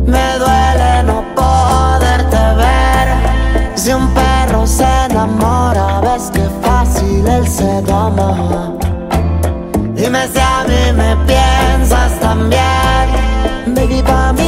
Me duele no poderte ver. Si un perro se enamora, ves que fácil él se toma. Dime si a mí me piensas también. Baby, pa' mí